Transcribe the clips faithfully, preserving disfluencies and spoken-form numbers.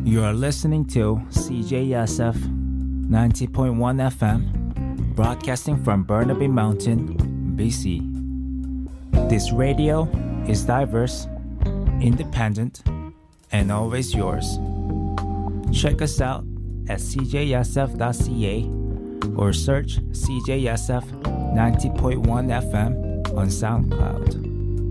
You are listening to C J S F ninety point one F M, broadcasting from Burnaby Mountain, B C. This radio is diverse, independent, and always yours. Check us out at c j s f dot c a or search C J S F ninety point one F M on SoundCloud.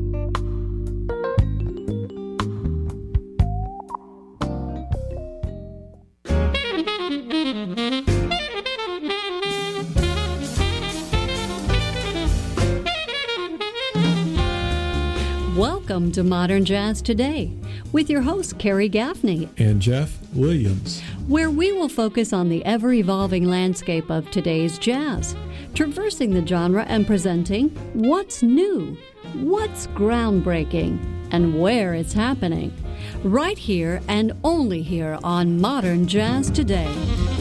Welcome to Modern Jazz Today with your host, Carrie Gaffney and Jeff Williams, where we will focus on the ever-evolving landscape of today's jazz, traversing the genre and presenting what's new, what's groundbreaking, and where it's happening, right here and only here on Modern Jazz Today.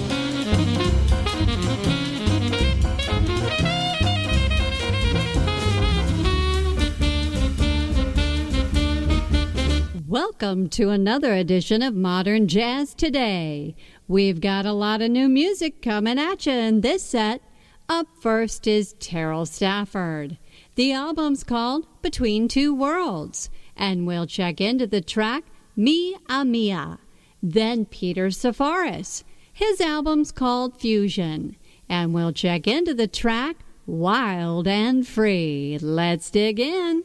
Welcome to another edition of Modern Jazz Today. We've got a lot of new music coming at you in this set. Up first is Terrell Stafford. The album's called Between Two Worlds, and we'll check into the track Mia Mia. Then Peter Safaris. His album's called Fusion, and we'll check into the track Wild and Free. Let's dig in.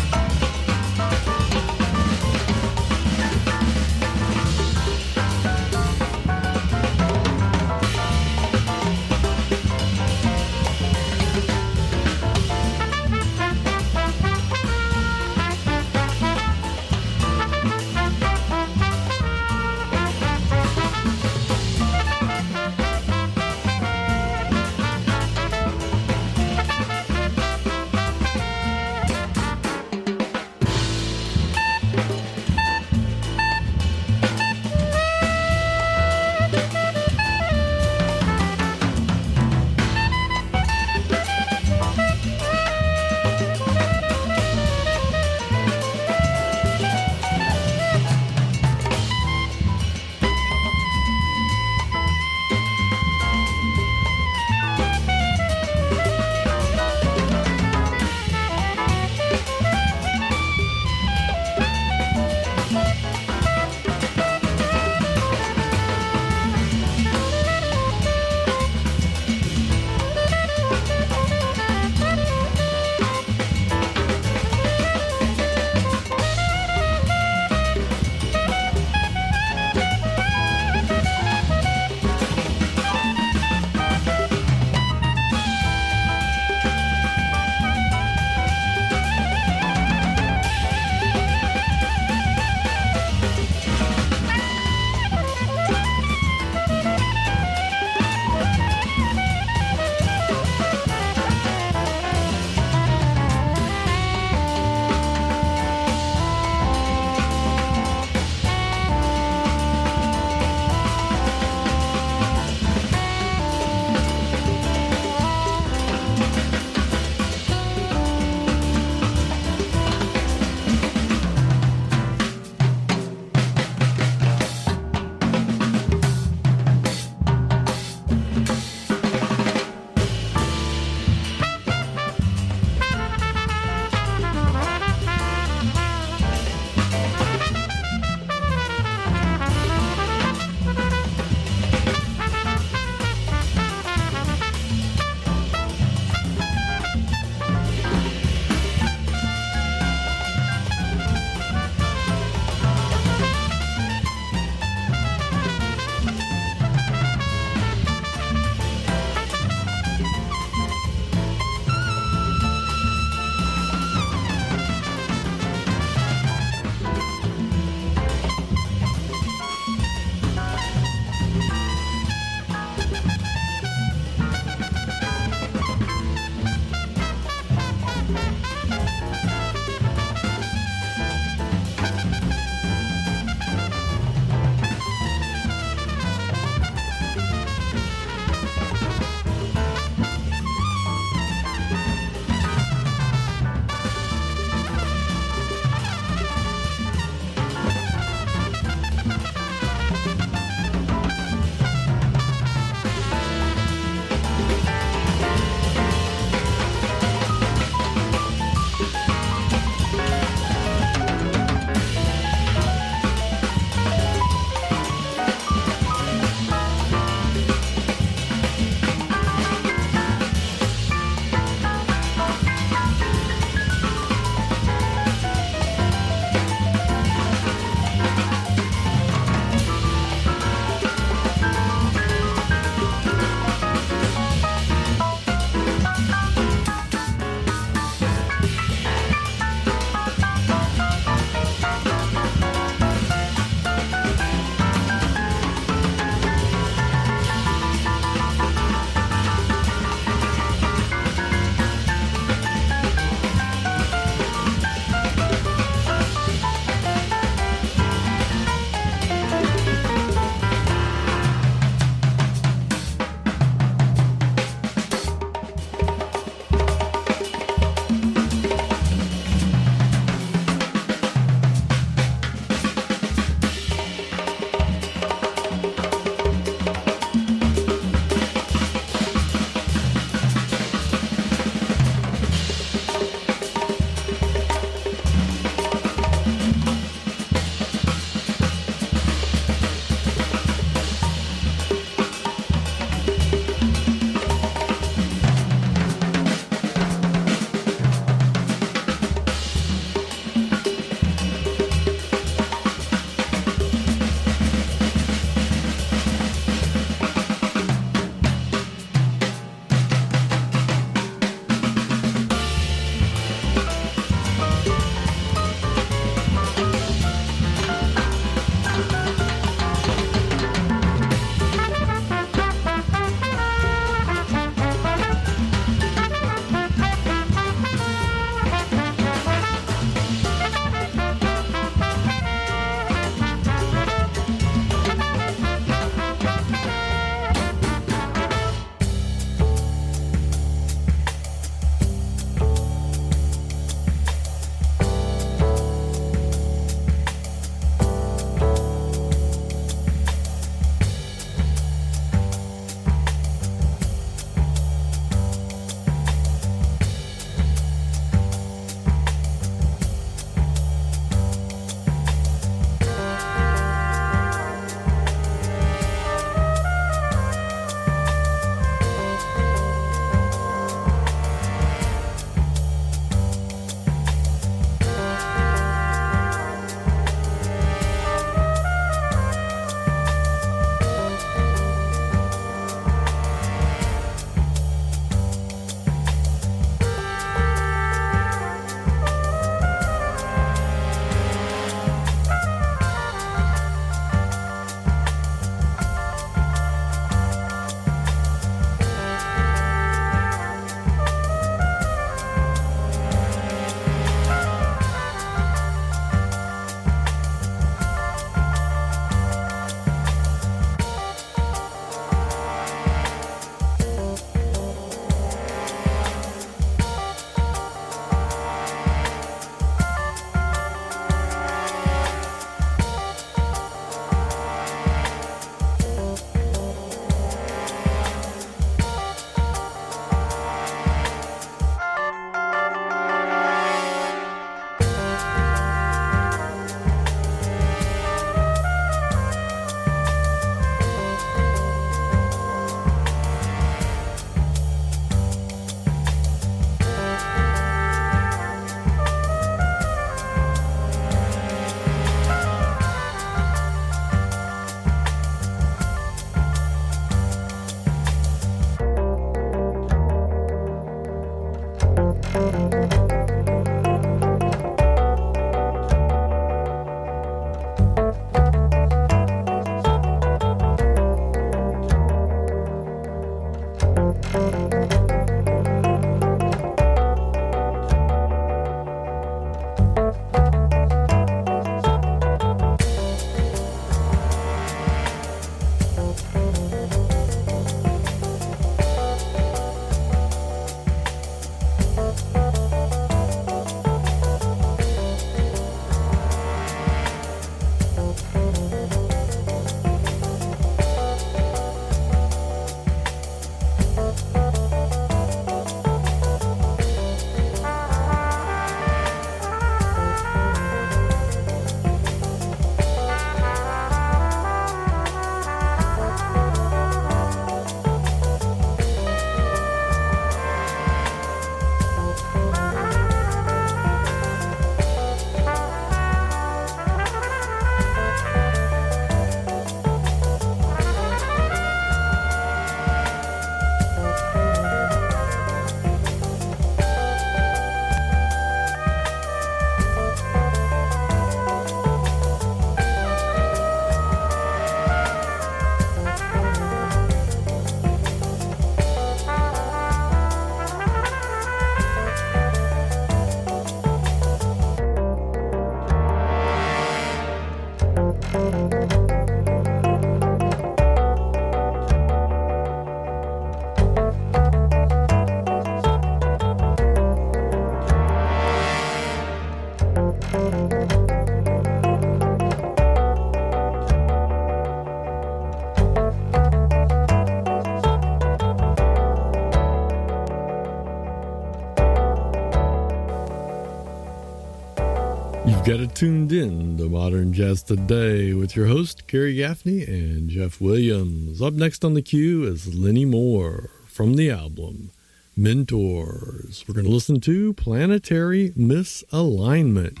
Got it tuned in to Modern Jazz Today with your host, Gary Gaffney and Jeff Williams. Up next on the queue is Lenny Moore from the album Mentors. We're going to listen to Planetary Misalignment.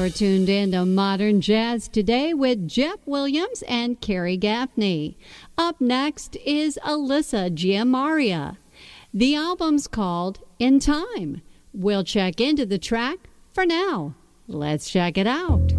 You're tuned in to Modern Jazz Today with Jeff Williams and Carrie Gaffney. Up next is Alyssa Giammaria. The album's called In Time. We'll check into the track for now. Let's check it out.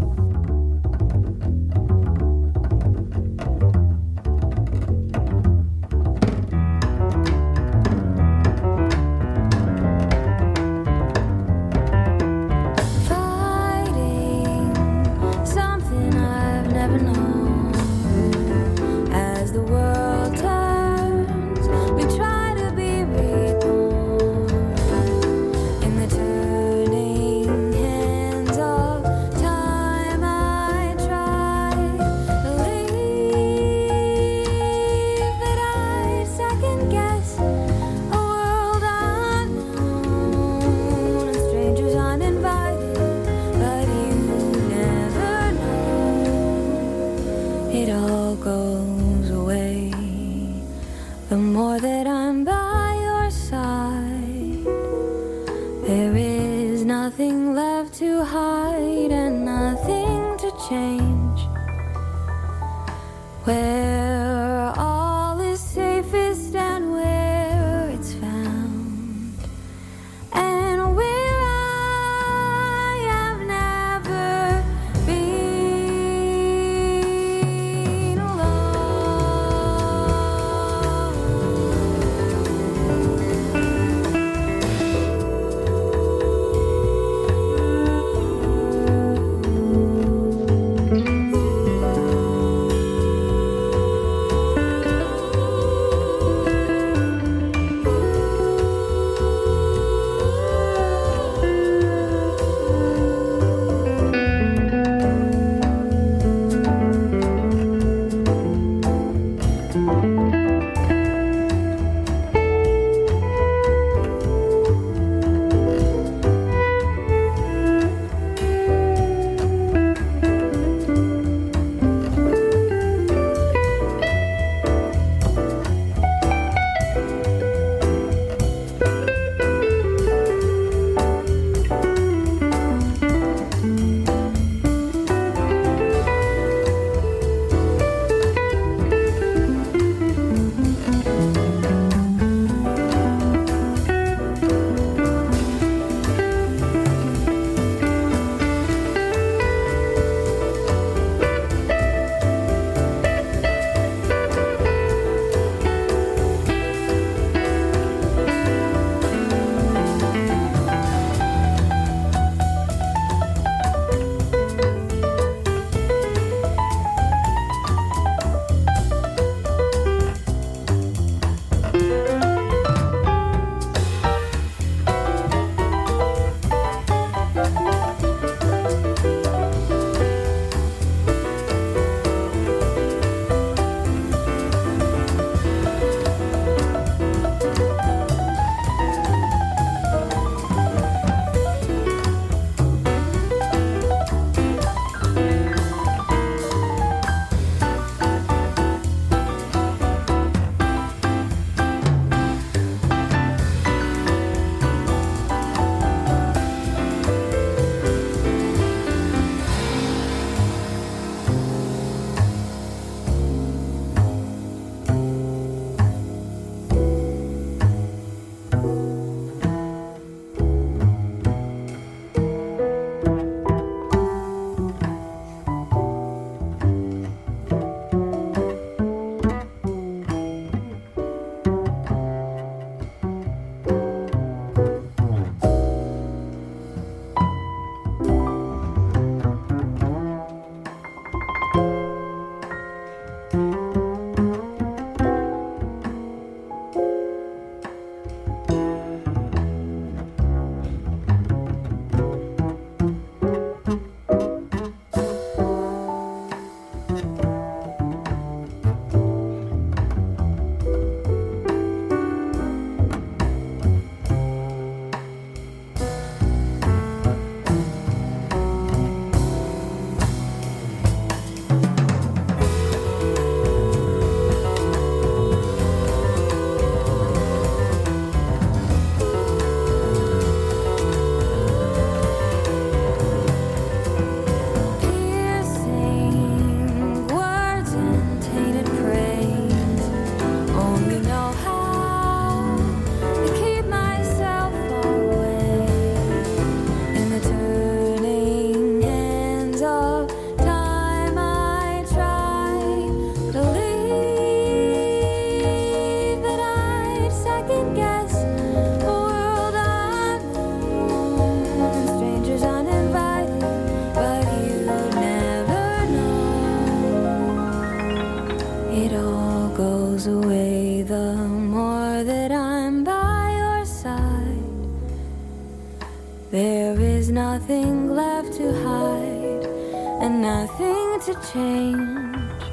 away the more that I'm by your side. There is nothing left to hide and nothing to change.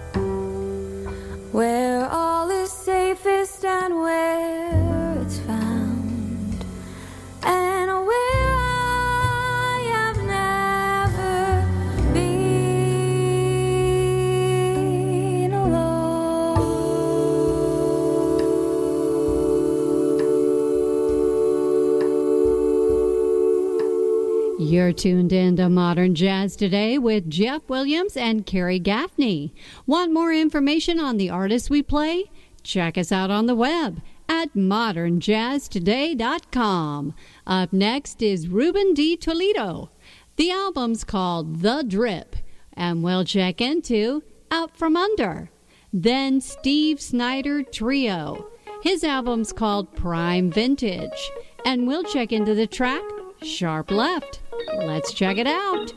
Where all is safest and where it's found, and where I have never been alone. You're tuned in to Modern Jazz Today with Jeff Williams and Carrie Gaffney. Want more information on the artists we play? Check us out on the web at modern jazz today dot com. Up next is Ruben D. Toledo. The album's called The Drip, and we'll check into Out From Under. Then Steve Snyder Trio. His album's called Prime Vintage, and we'll check into the track Sharp Left. Let's check it out.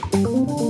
Thank